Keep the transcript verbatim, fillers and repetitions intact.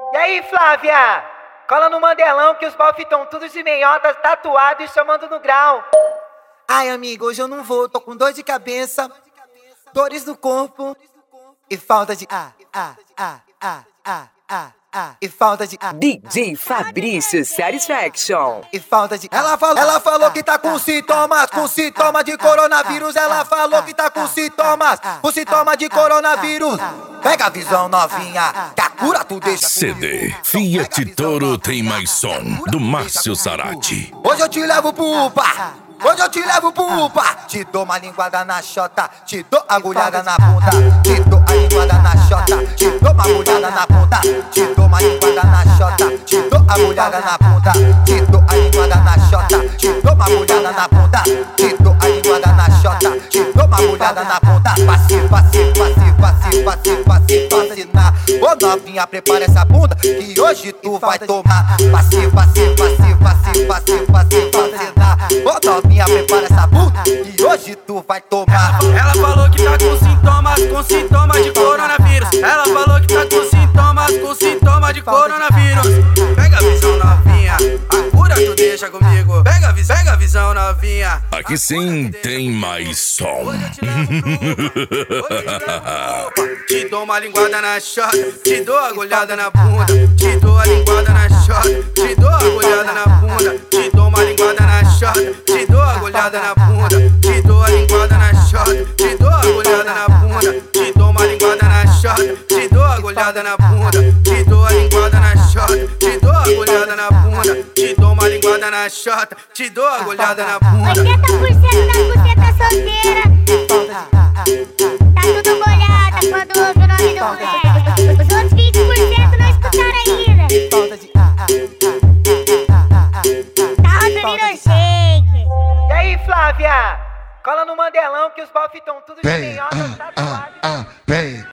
E aí, Flávia? Cola no Mandelão que os bofe tão todos de meiota, tatuado e chamando no grau. Ai, amigo, hoje eu não vou, tô com dor de cabeça, dores no corpo e falta de ah, ah, ah, ah, ah, ah, ah, e falta de ah, D J Fabrício Satisfaction. e falta de ela falou, ela falou que tá com sintomas, com sintoma de coronavírus. Ela falou que tá com sintomas, com sintoma de coronavírus. Pega a visão novinha, que a cura tu deixa. C D Fiat Toro tem mais som, do Márcio Zarate. Hoje eu te levo pro UPA, hoje eu te levo pro UPA. Te dou uma linguada na chota, te dou agulhada na bunda. Te dou a linguada na chota, te dou uma agulhada na bunda. Te dou uma linguada na chota, te dou agulhada na bunda. Te dou a linguada na chota, te dou uma agulhada na bunda. Te dou a linguada na chota, te dou uma agulhada na bunda. Passe, passe, passe, passe, passe, passe, passe na. Ô novinha, prepara essa bunda que hoje tu vai tomar. Passe, passe, passe, passe, passe, passe, passe na. Ô novinha, prepara essa bunda que hoje tu vai tomar. Ela falou que tá com sintomas, com sintomas de coronavírus. Ela falou que tá com sintomas, com sintomas de coronavírus. Pega a visão novinha, a cura tu deixa comigo. Pega a visão, pega a visão novinha. Aqui sim tem mais som. Te dou uma linguada na chota, te dou agulhada na bunda. Te dou a linguada na chota, te dou agulhada na bunda. Te dou uma linguada na chota, te dou agulhada na bunda. Te dou a linguada na chota, te dou agulhada na bunda. Te dou uma linguada na chota, te dou agulhada na bunda. Te dou a linguada na chota, te dou agulhada na bunda. Te dou uma linguada na chota, te dou agulhada na bunda. oitenta por cento das bucetas solteiras tá tudo molhada quando ouve o nome do moleque. Os outros vinte por cento não escutaram ainda. Tá rodando no shake. E aí, Flávia? Cola no Mandelão que os bofe tão todos de meiota, tatuado. ah, ah, vem.